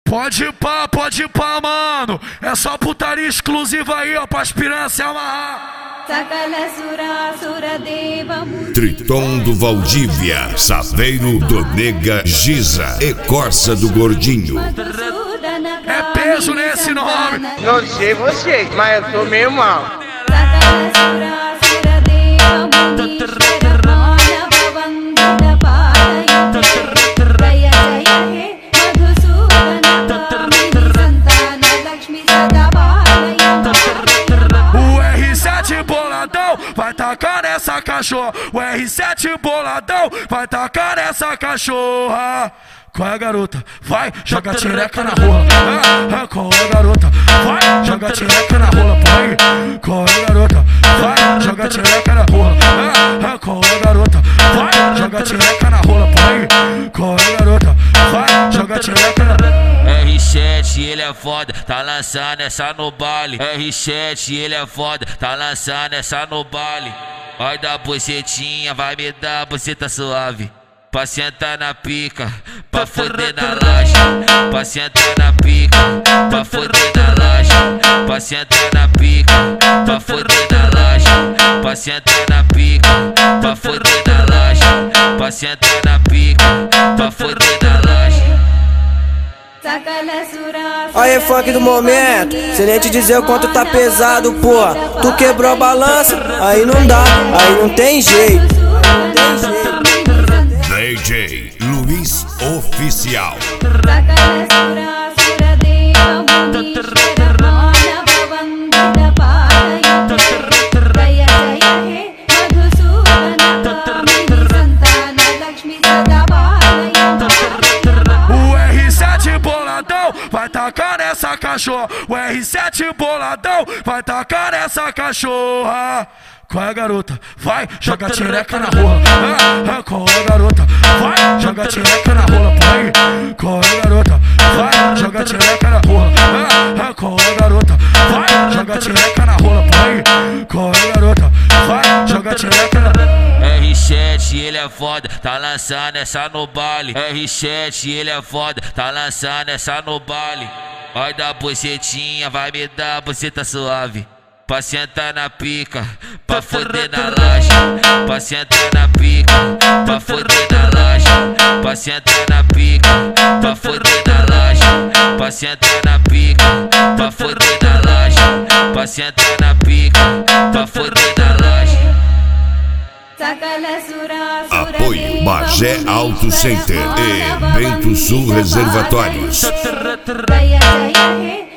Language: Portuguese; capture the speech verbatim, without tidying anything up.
Pode pá, pode pá, mano. É só putaria exclusiva aí, ó, pra aspirança se amarrar. Triton do Valdívia, Saveiro do Nega Giza e Corsa do Gordinho. É peso nesse nome. Não sei você, mas eu tô meio mal. O R sete boladão vai tacar nessa cachorra. O R sete boladão vai tacar nessa cachorra. Qual é, garota? Vai, joga tireca na rola. Ah, ah, qual é, garota? Vai, joga tireca na rola. Vai, qual é, garota? Vai, joga tireca na rola. Ah, ah, qual é, garota? Vai, joga tireca na rola. Vai, qual é, garota? Vai, joga tireca na rola. R sete, ele é foda, tá lançando essa no baile. R sete, ele é foda, tá lançando essa no baile. Vai dar bucetinha, vai me dar buceta suave. Pra sentar na pica, pra foder na laje. Pra sentar na pica, pra foder na laje. Pra sentar na pica, pra foder na laje. Pra sentar na pica, pra foder na laje. Pra sentar na pica, pra foder na laje. Aí, funk do momento, sem nem te dizer o quanto tá pesado, pô. Tu quebrou a balança, aí não dá, aí não tem jeito. Não tem jeito. D J Luiz Oficial. O R sete boladão vai tacar nessa cachorra. O R sete boladão vai tacar nessa cachorra. Qual é, garota? Vai, joga tireca na rola. Ah, ah, qual é, garota? Vai, joga tireca na rola. Vai, qual é, garota? Vai, joga tireca na rola. Ah, ah, qual é, garota? Vai, joga tireca na rola. Vai, qual é, garota? Vai, joga tireca na rola. R sete, ele é foda, tá lançando essa no baile. R sete, ele é foda, tá lançando essa no baile. Vai dar bucetinha, vai me dar buceta suave. Pra sentar na pica, pra foder na laje. Pra sentar na pica, pra foder na laje. Pra sentar na pica, pra foder na laje. Pra sentar na pica, pra foder na laje. Pra sentar na pica, pra foder na laje. Apoio Bagé Auto Center e Bento Sul Reservatórios.